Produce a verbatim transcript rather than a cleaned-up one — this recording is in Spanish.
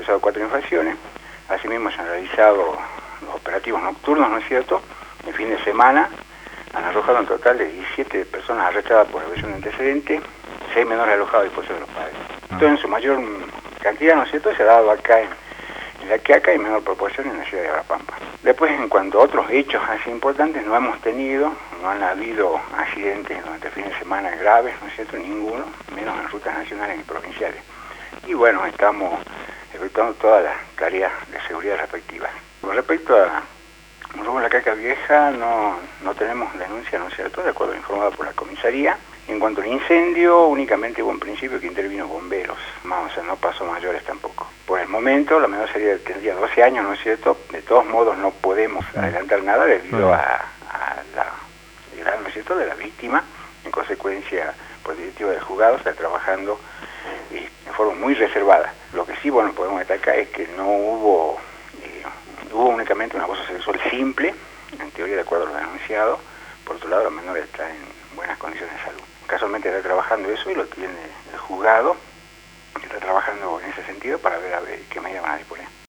realizado cuatro infracciones. Asimismo se han realizado los operativos nocturnos, ¿no es cierto? El fin de semana han arrojado un total de diecisiete personas arrestadas por evasión de antecedentes, seis menores alojados a disposición de los padres. Esto en su mayor cantidad, ¿no es cierto?, se ha dado acá en, en La Quiaca y en menor proporción en la ciudad de Abrapampa. Después, en cuanto a otros hechos así importantes, no hemos tenido, no han habido accidentes durante el fin de semana graves, ¿no es cierto?, ninguno, menos en rutas nacionales y provinciales. Y bueno, estamos ejecutando todas las tareas de seguridad respectivas. Con respecto a un robo en La Quiaca Vieja, no, no tenemos denuncia, ¿no es cierto?, de acuerdo informado por la comisaría. En cuanto al incendio, únicamente hubo un principio que intervino bomberos, más, o sea, no pasó mayores tampoco. Por el momento, la menor sería, tendría doce años, ¿no es cierto? De todos modos, no podemos adelantar nada debido a, a la edad, ¿no es cierto?, de la víctima. En consecuencia, por directivo del juzgado, está trabajando eh, en forma muy reservada. Lo que sí, bueno, podemos destacar es que no hubo, eh, hubo únicamente un abuso sexual simple, en teoría de acuerdo a lo denunciado. Por otro lado, la menor está en buenas condiciones de salud. Casualmente está trabajando eso y lo tiene el juzgado, está trabajando en ese sentido para ver a ver qué medida van a disponer.